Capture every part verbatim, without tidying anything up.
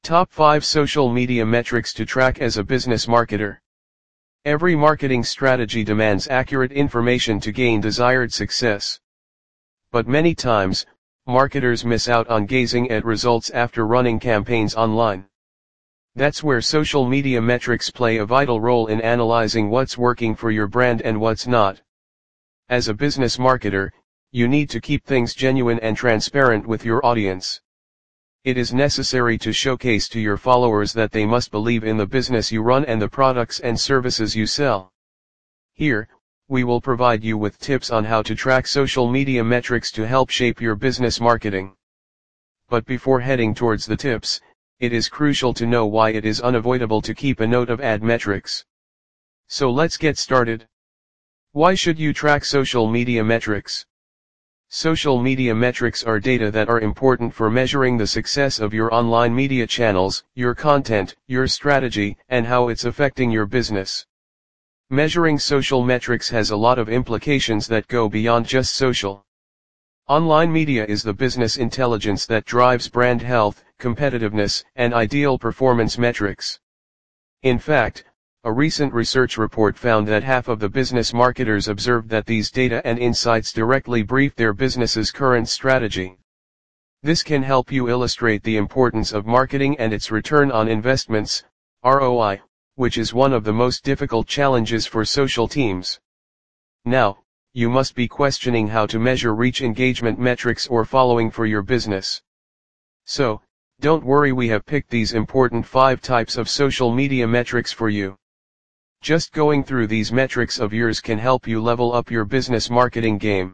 Top five Social Media Metrics to Track as a Business Marketer. Every marketing strategy demands accurate information to gain desired success. But many times, marketers miss out on gazing at results after running campaigns online. That's where social media metrics play a vital role in analyzing what's working for your brand and what's not. As a business marketer, you need to keep things genuine and transparent with your audience. It is necessary to showcase to your followers that they must believe in the business you run and the products and services you sell. Here, we will provide you with tips on how to track social media metrics to help shape your business marketing. But before heading towards the tips, it is crucial to know why it is unavoidable to keep a note of ad metrics. So let's get started. Why should you track social media metrics? Social media metrics are data that are important for measuring the success of your online media channels, your content, your strategy, and how it's affecting your business. Measuring social metrics has a lot of implications that go beyond just social. Online media is the business intelligence that drives brand health, competitiveness, and ideal performance metrics. In fact, a recent research report found that half of the business marketers observed that these data and insights directly brief their business's current strategy. This can help you illustrate the importance of marketing and its return on investments, R O I, which is one of the most difficult challenges for social teams. Now, you must be questioning how to measure reach engagement metrics or following for your business. So, don't worry, we have picked these important five types of social media metrics for you. Just going through these metrics of yours can help you level up your business marketing game.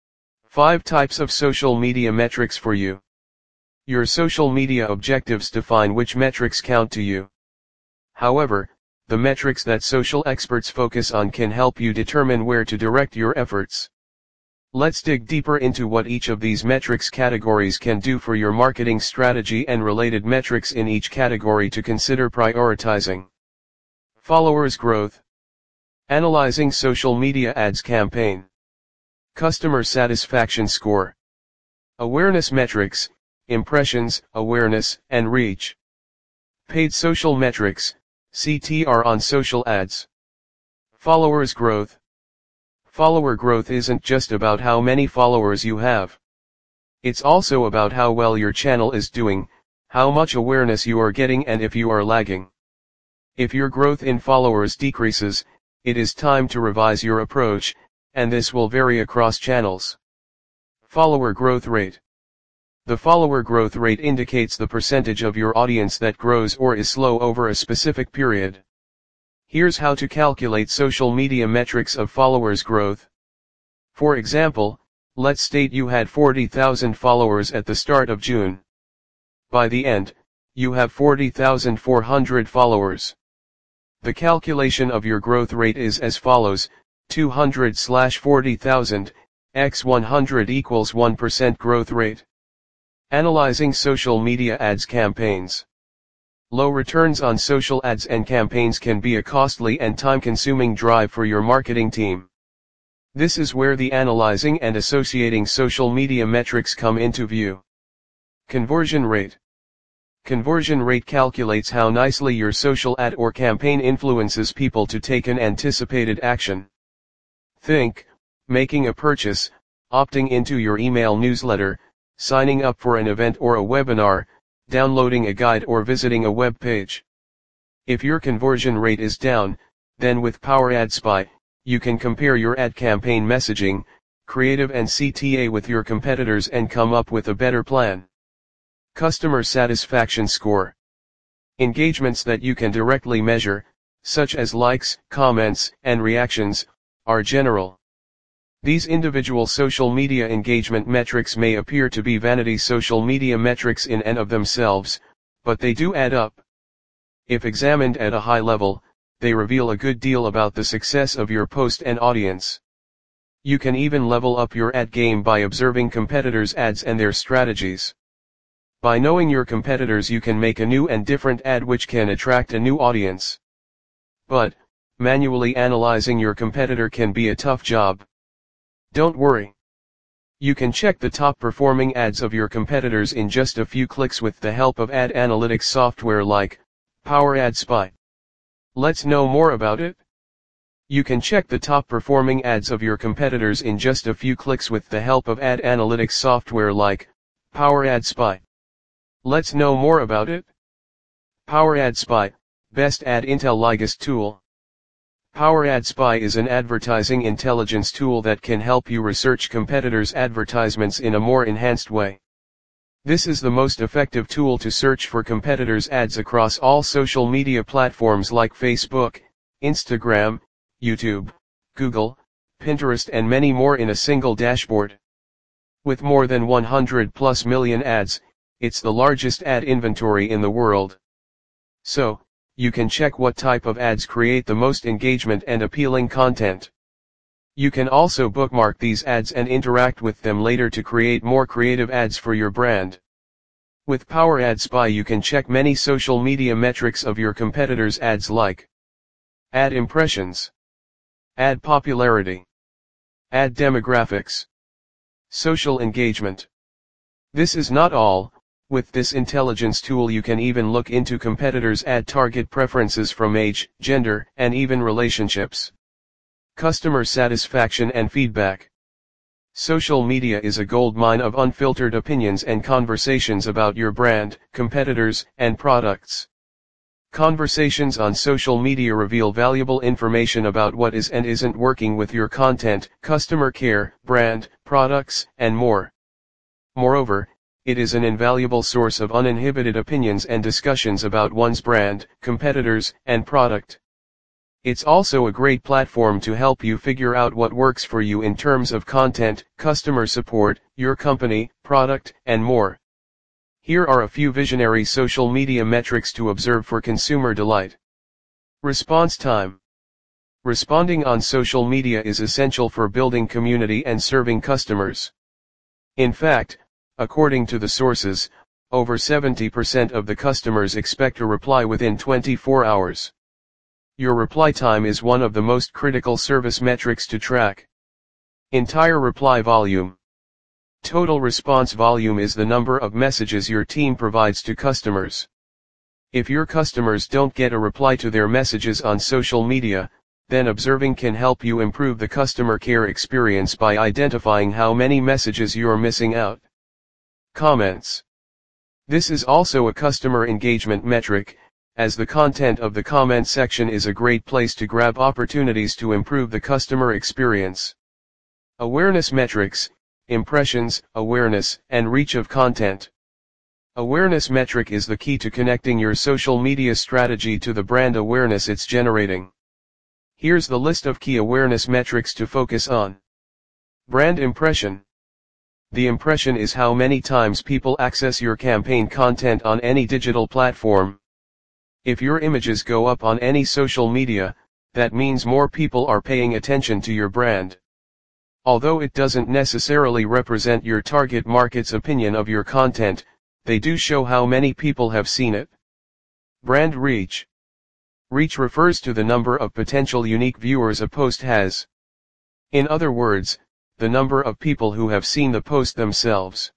five types of social media metrics for you. Your social media objectives define which metrics count to you. However, the metrics that social experts focus on can help you determine where to direct your efforts. Let's dig deeper into what each of these metrics categories can do for your marketing strategy and related metrics in each category to consider prioritizing. Followers growth. Analyzing social media ads campaign. Customer satisfaction score. Awareness metrics, impressions, awareness, and reach. Paid social metrics, C T R on social ads. Followers growth. Follower growth isn't just about how many followers you have. It's also about how well your channel is doing, how much awareness you are getting, and if you are lagging. If your growth in followers decreases, it is time to revise your approach, and this will vary across channels. Follower growth rate. The follower growth rate indicates the percentage of your audience that grows or is slow over a specific period. Here's how to calculate social media metrics of followers growth. For example, let's state you had forty thousand followers at the start of June. By the end, you have forty thousand four hundred followers. The calculation of your growth rate is as follows: two hundred slash forty thousand, x one hundred equals one percent growth rate. Analyzing social media ads campaigns. Low returns on social ads and campaigns can be a costly and time-consuming drive for your marketing team. This is where the analyzing and associating social media metrics come into view. Conversion rate. Conversion rate calculates how nicely your social ad or campaign influences people to take an anticipated action. Think, making a purchase, opting into your email newsletter, signing up for an event or a webinar, downloading a guide, or visiting a web page. If your conversion rate is down, then with Power Ad Spy, you can compare your ad campaign messaging, creative and C T A with your competitors and come up with a better plan. Customer satisfaction score. Engagements that you can directly measure, such as likes, comments, and reactions, are general. These individual social media engagement metrics may appear to be vanity social media metrics in and of themselves, but they do add up. If examined at a high level, they reveal a good deal about the success of your post and audience. You can even level up your ad game by observing competitors' ads and their strategies. By knowing your competitors, you can make a new and different ad which can attract a new audience. But, manually analyzing your competitor can be a tough job. Don't worry. You can check the top performing ads of your competitors in just a few clicks with the help of ad analytics software like Power Ad Spy. Let's know more about it. You can check the top performing ads of your competitors in just a few clicks with the help of ad analytics software like Power Ad Spy. Let's know more about it. Power Ad Spy, Best Ad Intelligence Tool. Power Ad Spy is an advertising intelligence tool that can help you research competitors' advertisements in a more enhanced way. This is the most effective tool to search for competitors' ads across all social media platforms like Facebook, Instagram, YouTube, Google, Pinterest and many more in a single dashboard. With more than one hundred plus million ads, it's the largest ad inventory in the world. So, you can check what type of ads create the most engagement and appealing content. You can also bookmark these ads and interact with them later to create more creative ads for your brand. With Power Ad Spy you can check many social media metrics of your competitors' ads like ad impressions, ad popularity, ad demographics, social engagement. This is not all. With this intelligence tool you can even look into competitors' ad target preferences from age, gender, and even relationships. Customer satisfaction and feedback. Social media is a goldmine of unfiltered opinions and conversations about your brand, competitors, and products. Conversations on social media reveal valuable information about what is and isn't working with your content, customer care, brand, products, and more. Moreover, it is an invaluable source of uninhibited opinions and discussions about one's brand, competitors, and product. It's also a great platform to help you figure out what works for you in terms of content, customer support, your company, product, and more. Here are a few visionary social media metrics to observe for consumer delight. Response time. Responding on social media is essential for building community and serving customers. In fact, according to the sources, over seventy percent of the customers expect a reply within twenty-four hours. Your reply time is one of the most critical service metrics to track. Entire reply volume. Total response volume is the number of messages your team provides to customers. If your customers don't get a reply to their messages on social media, then observing can help you improve the customer care experience by identifying how many messages you are missing out. Comments. This is also a customer engagement metric, as the content of the comment section is a great place to grab opportunities to improve the customer experience. Awareness metrics, impressions, awareness, and reach of content. Awareness metric is the key to connecting your social media strategy to the brand awareness it's generating. Here's the list of key awareness metrics to focus on. Brand impression. The impression is how many times people access your campaign content on any digital platform. If your images go up on any social media, that means more people are paying attention to your brand. Although it doesn't necessarily represent your target market's opinion of your content, they do show how many people have seen it. Brand reach. Reach refers to the number of potential unique viewers a post has. In other words, the number of people who have seen the post themselves.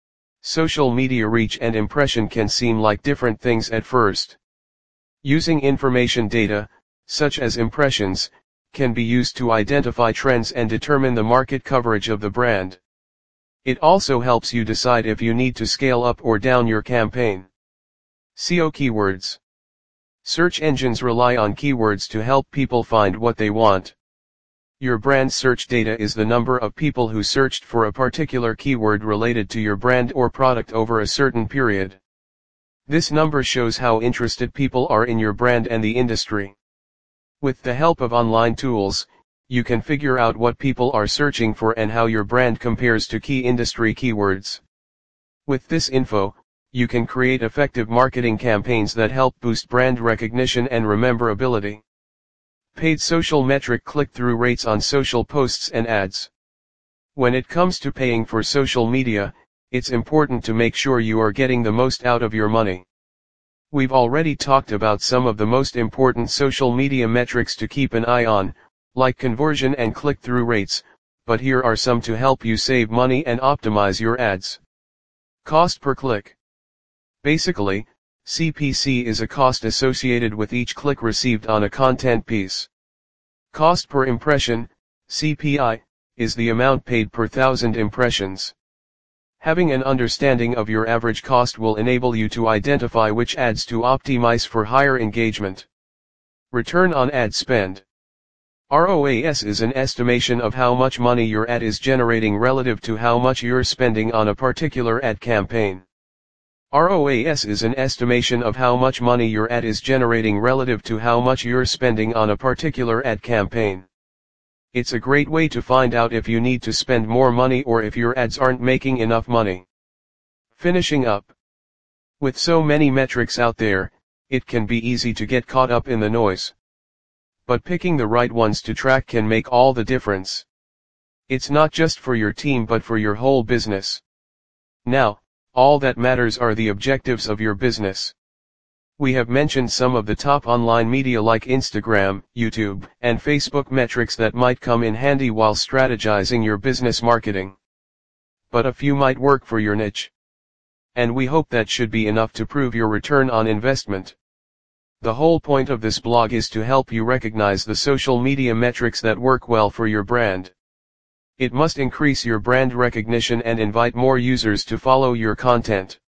Social media reach and impression can seem like different things at first. Using information data, such as impressions, can be used to identify trends and determine the market coverage of the brand. It also helps you decide if you need to scale up or down your campaign. S E O keywords. Search engines rely on keywords to help people find what they want. Your brand search data is the number of people who searched for a particular keyword related to your brand or product over a certain period. This number shows how interested people are in your brand and the industry. With the help of online tools, you can figure out what people are searching for and how your brand compares to key industry keywords. With this info, you can create effective marketing campaigns that help boost brand recognition and rememberability. Paid social metric click-through rates on social posts and ads. When it comes to paying for social media, it's important to make sure you are getting the most out of your money. We've already talked about some of the most important social media metrics to keep an eye on, like conversion and click-through rates, but here are some to help you save money and optimize your ads. Cost per click. Basically, C P C is a cost associated with each click received on a content piece. Cost per impression, C P I, is the amount paid per thousand impressions. Having an understanding of your average cost will enable you to identify which ads to optimize for higher engagement. Return on ad spend. R O A S is an estimation of how much money your ad is generating relative to how much you're spending on a particular ad campaign. R O A S is an estimation of how much money your ad is generating relative to how much you're spending on a particular ad campaign. It's a great way to find out if you need to spend more money or if your ads aren't making enough money. Finishing up. With so many metrics out there, it can be easy to get caught up in the noise. But picking the right ones to track can make all the difference. It's not just for your team but for your whole business. Now, all that matters are the objectives of your business. We have mentioned some of the top online media like Instagram, YouTube, and Facebook metrics that might come in handy while strategizing your business marketing. But a few might work for your niche. And we hope that should be enough to prove your return on investment. The whole point of this blog is to help you recognize the social media metrics that work well for your brand. It must increase your brand recognition and invite more users to follow your content.